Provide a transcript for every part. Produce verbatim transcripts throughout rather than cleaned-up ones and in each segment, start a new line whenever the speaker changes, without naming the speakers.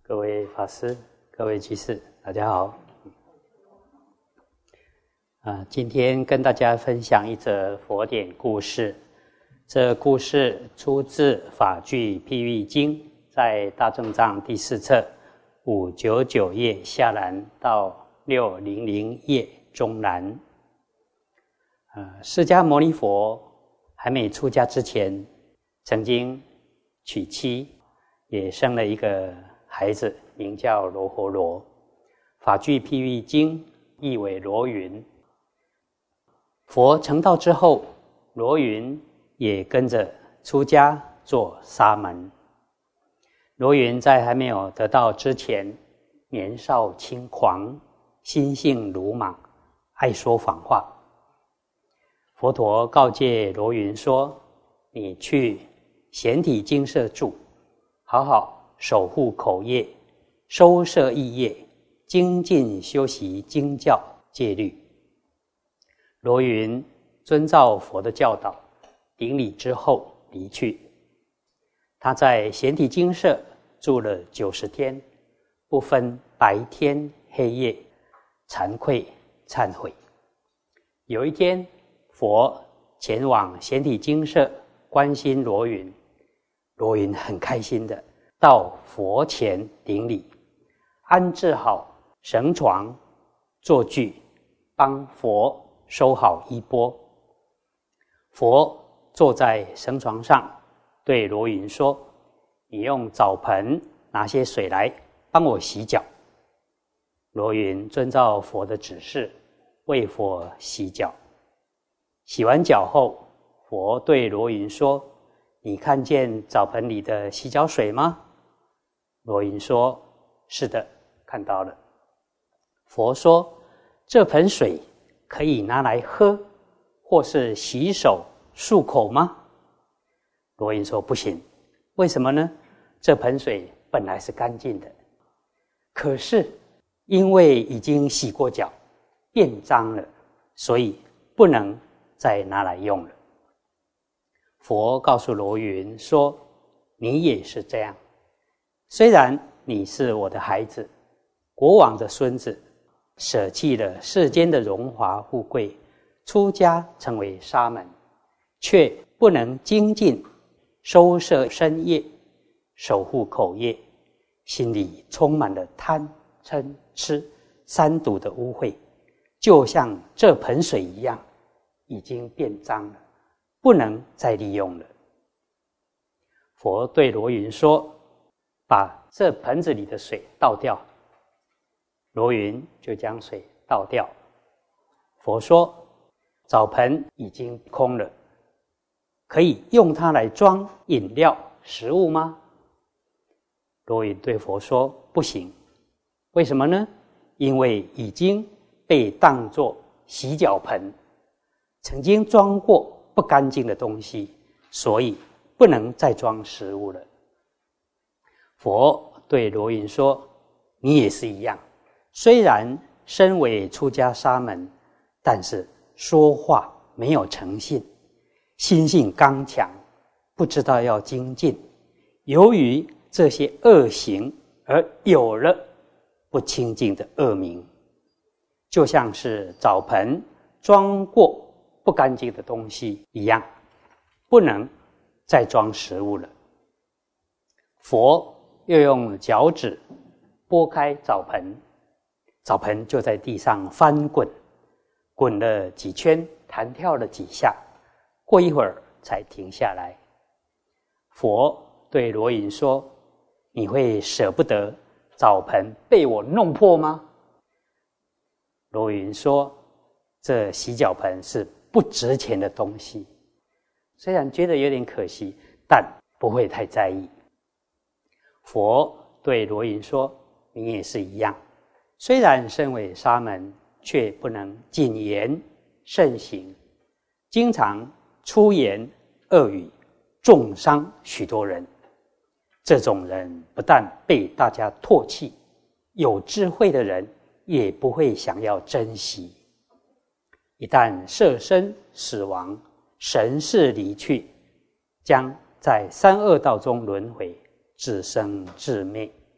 各位法师、各位居士，大家好。啊，今天跟大家分享一则佛典故事。这故事出自《法句譬喻经》，在大正藏第四册五百九十九页下栏到六百零页中栏。呃，释迦牟尼佛还没出家之前，曾经娶妻，也生了一个孩子，名叫罗睺罗。法句譬喻经译为罗云。佛成道之后，罗云也跟着出家做沙门。罗云在还没有得道之前，年少轻狂，心性鲁莽，爱说谎话。佛陀告诫罗云说：你去显体精舍住，好好守护口业，收摄意业，精进修习经教戒律。罗云遵照佛的教导，顶礼之后离去。他在显体精舍住了九十天，不分白天黑夜，惭愧忏悔。有一天，佛前往显体精舍关心罗云，罗云很开心的到佛前顶礼，安置好绳床坐具，帮佛收好衣钵。佛坐在绳床上，对罗云说：你用澡盆拿些水来帮我洗脚。罗云遵照佛的指示，为佛洗脚。洗完脚后，佛对罗云说：你看见澡盆里的洗脚水吗？罗云说：是的，看到了。佛说：这盆水可以拿来喝，或是洗手漱口吗？罗云说：不行。为什么呢？这盆水本来是干净的，可是因为已经洗过脚，变脏了，所以不能再拿来用了。佛告诉罗云说：你也是这样，虽然你是我的孩子，国王的孙子，舍弃了世间的荣华富贵，出家成为沙门，却不能精进收摄身业，守护口业，心里充满了贪嗔痴三毒的污秽，就像这盆水一样，已经变脏了，不能再利用了。佛对罗云说：把这盆子里的水倒掉。罗云就将水倒掉。佛说：澡盆已经空了，可以用它来装饮料食物吗？罗云对佛说：不行。为什么呢？因为已经被当作洗脚盆，曾经装过不干净的东西，所以不能再装食物了。佛对罗云说：你也是一样，虽然身为出家沙门，但是说话没有诚信，心性刚强，不知道要精进，由于这些恶行而有了不清净的恶名，就像是澡盆装过不干净的东西一样，不能再装食物了。佛又用脚趾拨开澡盆，澡盆就在地上翻滚，滚了几圈，弹跳了几下，过一会儿才停下来。佛对罗云说：你会舍不得澡盆被我弄破吗？罗云说：这洗脚盆是不值钱的东西，虽然觉得有点可惜，但不会太在意。佛对罗云说：你也是一样，虽然身为沙门，却不能谨言慎行，经常出言恶语，重伤许多人。这种人不但被大家唾弃，有智慧的人也不会想要珍惜。一旦色身死亡，神识离去，将在三恶道中轮回，自生自灭，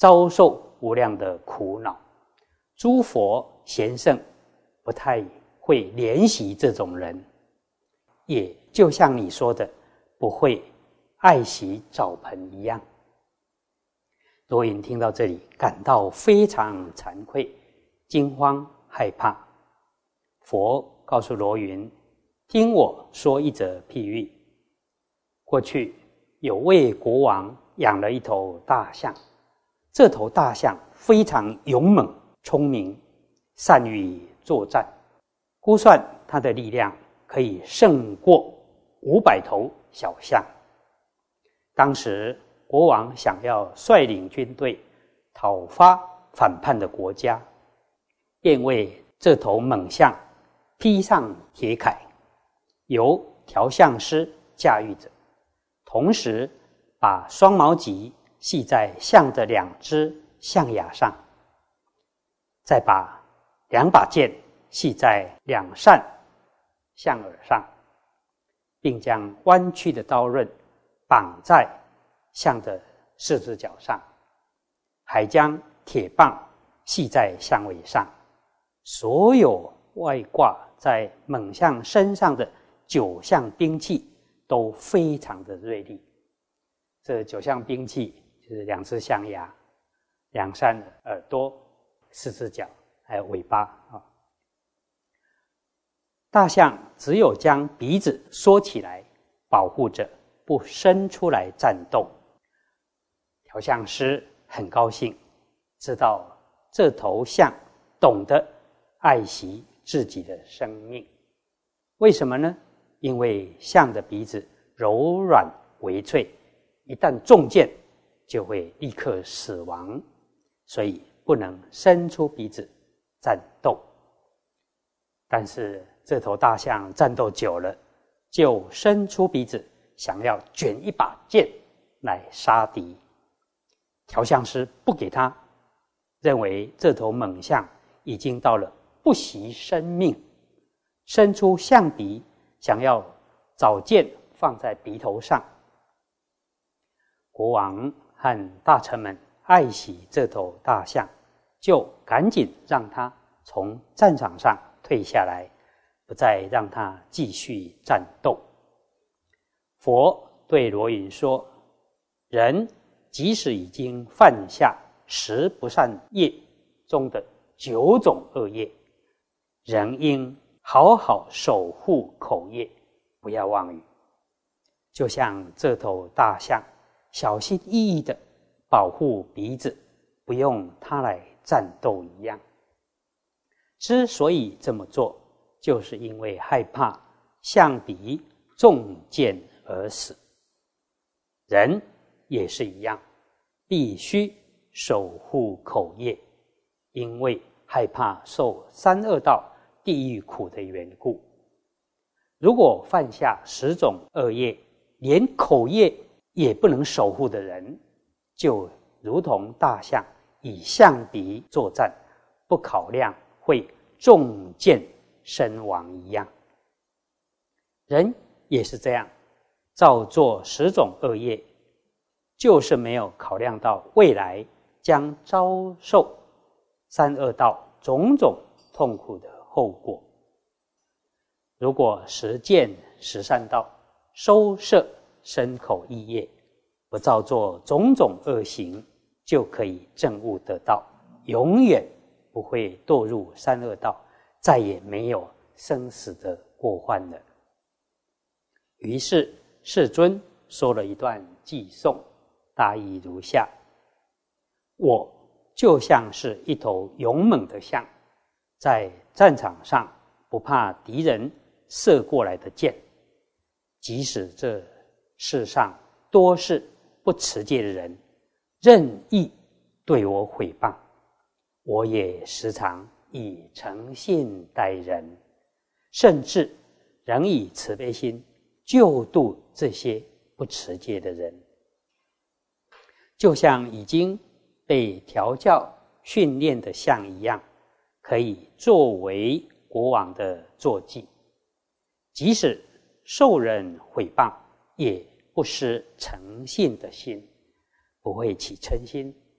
遭受无量的苦恼。诸佛贤圣不太会怜惜这种人，也就像你说的，不会爱惜澡盆一样。罗云听到这里，感到非常惭愧、惊慌害怕。佛告诉罗云，听我说一则譬喻。过去有位国王养了一头大象，这头大象非常勇猛、聪明，善于作战，估算它的力量可以胜过五百头小象。当时国王想要率领军队讨伐反叛的国家，便为这头猛象披上铁铠，由调象师驾驭着，同时把双毛戟系在象的两只象牙上，再把两把剑系在两扇象耳上，并将弯曲的刀刃绑在象的四只脚上，还将铁棒系在象尾上。所有外挂在猛象身上的九项兵器都非常的锐利。这九项兵器就是两只象牙、两扇耳朵、四只脚，还有尾巴啊。大象只有将鼻子缩起来保护着，不伸出来战斗。调象师很高兴，知道这头象懂得爱惜自己的生命。为什么呢？因为象的鼻子柔软微脆，一旦中箭就会立刻死亡，所以不能伸出鼻子战斗。但是这头大象战斗久了，就伸出鼻子想要卷一把剑来杀敌。调象师不给他，认为这头猛象已经到了不惜生命，伸出象鼻想要找剑放在鼻头上。国王和大臣们爱惜这头大象，就赶紧让他从战场上退下来，不再让他继续战斗。佛对罗云说，人即使已经犯下十不善业中的九种恶业，仍应好好守护口业，不要妄语。就像这头大象小心翼翼地保护鼻子，不用它来战斗一样。之所以这么做，就是因为害怕象鼻中箭而死。人也是一样，必须守护口业，因为害怕受三恶道地狱苦的缘故。如果犯下十种恶业，连口业也不能守护的人，就如同大象以象鼻作战，不考量会中箭身亡一样。人也是这样，造作十种恶业，就是没有考量到未来将遭受三恶道种种痛苦的后果。如果实践十善道，收摄身口意业，不造作种种恶行，就可以证悟得道，永远不会堕入三恶道，再也没有生死的过患了。于是世尊说了一段偈颂，大意如下：我就像是一头勇猛的象，在战场上不怕敌人射过来的箭，即使这世上多是不持戒的人，任意对我毁谤，我也时常以诚信待人，甚至仍以慈悲心救度这些不持戒的人。就像已经被调教训练的象一样，可以作为国王的坐骑。即使受人毁谤，也不失诚信的心，不会起嗔心，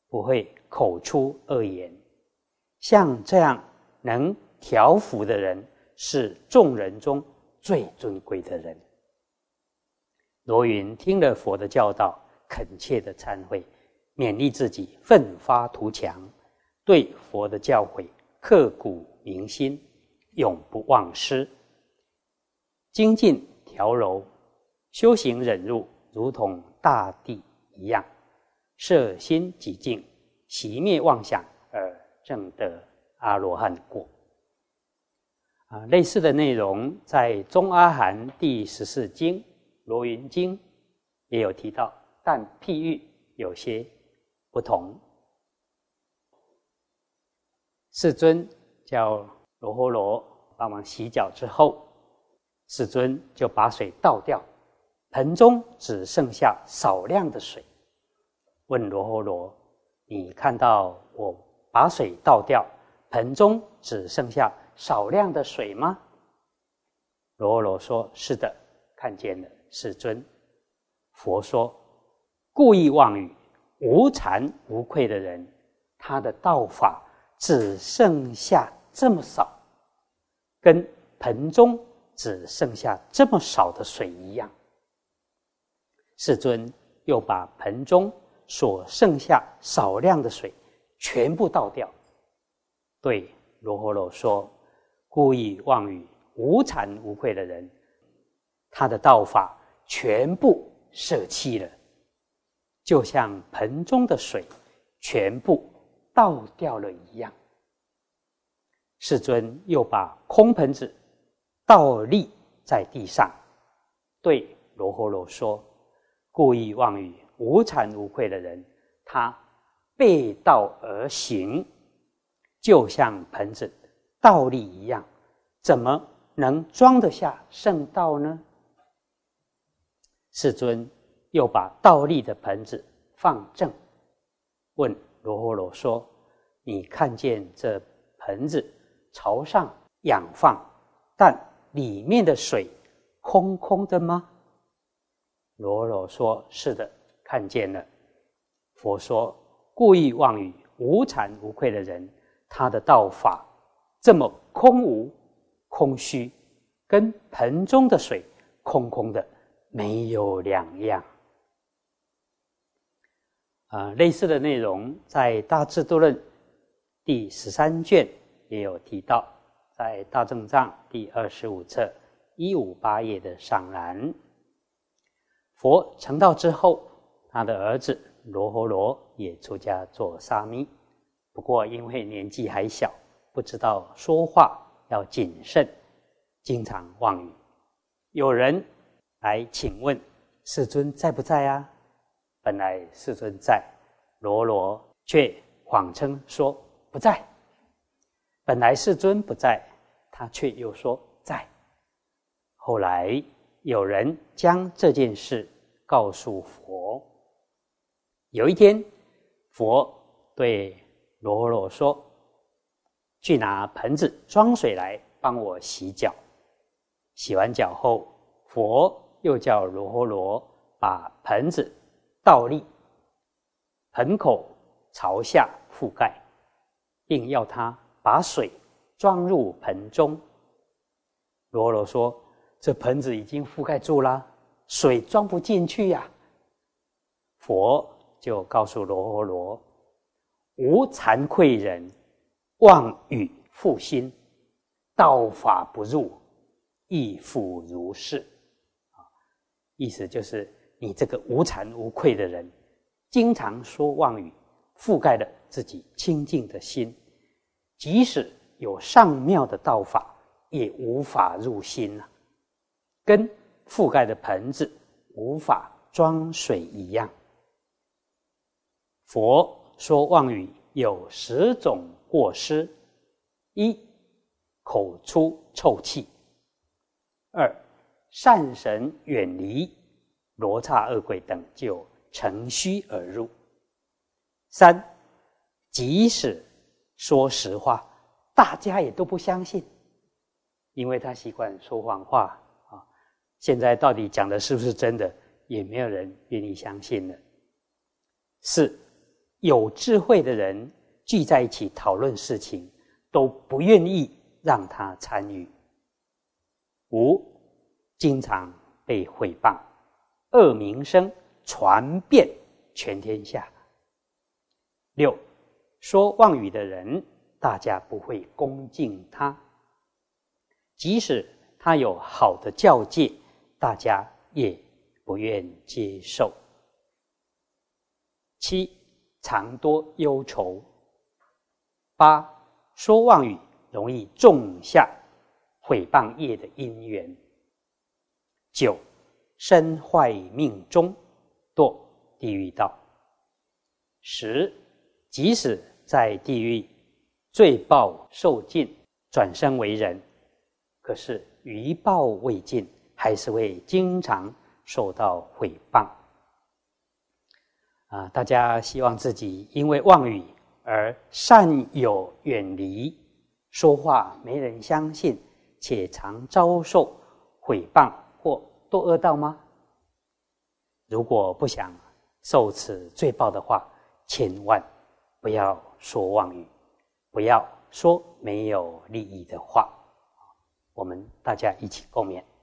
不会口出恶言。像这样能调伏的人，是众人中最尊贵的人。罗云听了佛的教导，恳切的忏悔，勉励自己奋发图强，对佛的教诲刻骨铭心，永不忘失。精进调柔，修行忍辱，如同大地一样，摄心极静，熄灭妄想，而证得阿罗汉果。啊，类似的内容在中阿含第十四经罗云经也有提到，但譬喻有些不同。世尊叫罗睺罗帮忙洗脚之后，世尊就把水倒掉，盆中只剩下少量的水。问罗睺罗：你看到我把水倒掉，盆中只剩下少量的水吗？罗睺罗说：是的，看见了，世尊。佛说：故意妄语、无惭无愧的人，他的道法只剩下这么少，跟盆中只剩下这么少的水一样。世尊又把盆中所剩下少量的水全部倒掉，对罗睺罗说：故意妄语、无惭无愧的人，他的道法全部舍弃了，就像盆中的水全部倒掉了一样。世尊又把空盆子倒立在地上，对罗睺罗说：故意妄语、无惭无愧的人，他背道而行，就像盆子倒立一样，怎么能装得下圣道呢？世尊又把倒立的盆子放正，问罗睺罗说：你看见这盆子朝上仰放，但里面的水空空的吗？罗睺罗说：是的，看见了。佛说：故意妄语、无惭无愧的人，他的道法这么空无、空虚，跟盆中的水空空的没有两样。呃、类似的内容在大智度论第十三卷也有提到，在大正藏第二十五册一五八页的上栏。佛成道之后，他的儿子罗睺罗也出家做沙弥，不过因为年纪还小，不知道说话要谨慎，经常妄语。有人来请问世尊在不在啊？本来世尊在，罗睺罗却谎称说不在。本来世尊不在，他却又说在。后来有人将这件事告诉佛。有一天，佛对罗睺罗说：去拿盆子装水来帮我洗脚。洗完脚后，佛又叫罗睺罗把盆子倒立，盆口朝下覆盖，并要他把水装入盆中。罗睺罗说：这盆子已经覆盖住了，水装不进去呀、啊。佛就告诉罗睺罗：无惭愧人，妄语复心，道法不入，亦复如是。意思就是你这个无惭无愧的人，经常说妄语，覆盖了自己清净的心，即使有上妙的道法，也无法入心啊，跟覆盖的盆子无法装水一样。佛说妄语有十种过失：一、口出臭气；二、善神远离，罗刹恶鬼等就乘虚而入；三、即使说实话，大家也都不相信，因为他习惯说谎话啊。现在到底讲的是不是真的，也没有人愿意相信了。四、 有智慧的人聚在一起讨论事情，都不愿意让他参与。五，经常被毁谤，恶名声传遍全天下。六，说妄语的人，大家不会恭敬他，即使他有好的教戒，大家也不愿接受。七，常多忧愁。八，说妄语容易种下毁谤业的因缘。九，身坏命终，堕地狱道。十，即使在地狱罪报受尽，转生为人，可是余报未尽，还是会经常受到毁谤。啊，大家希望自己因为妄语而善友远离，说话没人相信，且常遭受毁谤或堕恶道吗？如果不想受此罪报的话，千万不要说妄语，不要说没有利益的话。我们大家一起共勉。